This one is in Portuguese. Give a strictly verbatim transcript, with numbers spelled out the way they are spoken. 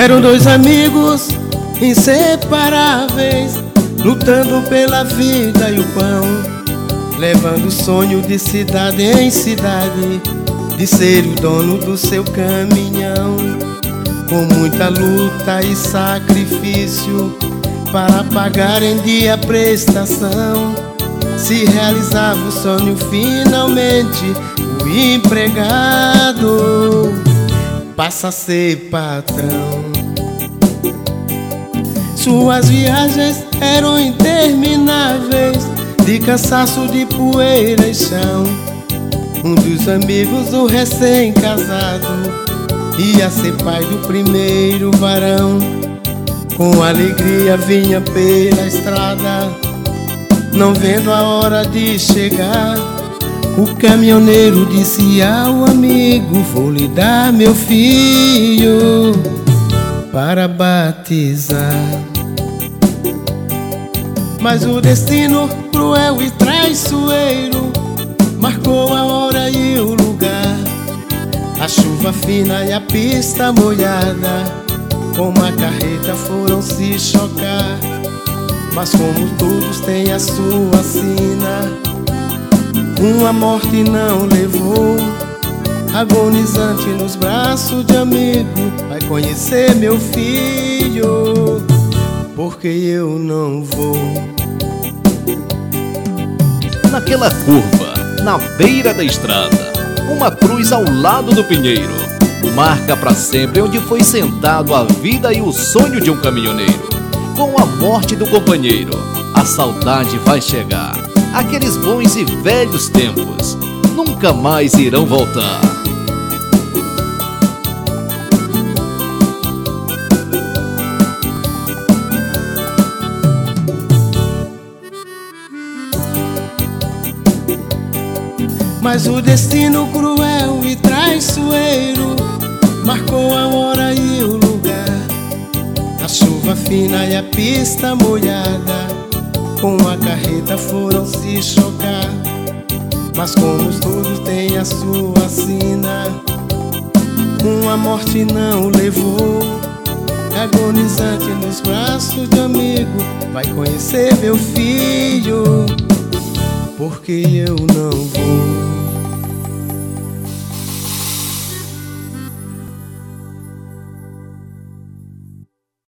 Eram dois amigos inseparáveis, lutando pela vida e o pão, levando o sonho de cidade em cidade, de ser o dono do seu caminhão. Com muita luta e sacrifício para pagar em dia a prestação, se realizava o sonho finalmente. O empregado passa a ser patrão. Suas viagens eram intermináveis, de cansaço, de poeira e chão. Um dos amigos, o recém-casado, ia ser pai do primeiro varão. Com alegria vinha pela estrada, não vendo a hora de chegar. O caminhoneiro disse ao amigo: vou lhe dar meu filho para batizar. Mas o destino cruel e traiçoeiro marcou a hora e o lugar. A chuva fina e a pista molhada, com uma carreta foram se chocar. Mas como todos têm a sua sina, uma morte não levou. Agonizante nos braços de amigo, vai conhecer meu filho, porque eu não vou. Naquela curva, na beira da estrada, uma cruz ao lado do pinheiro marca pra sempre onde foi sentado a vida e o sonho de um caminhoneiro. Com a morte do companheiro, a saudade vai chegar. Aqueles bons e velhos tempos nunca mais irão voltar. Mas o destino cruel e traiçoeiro marcou a hora e o lugar. A chuva fina e a pista molhada, com a carreta foram se chocar. Mas como todos têm a sua sina, uma morte não levou. Agonizante nos braços de amigo, vai conhecer meu filho, porque eu não vou.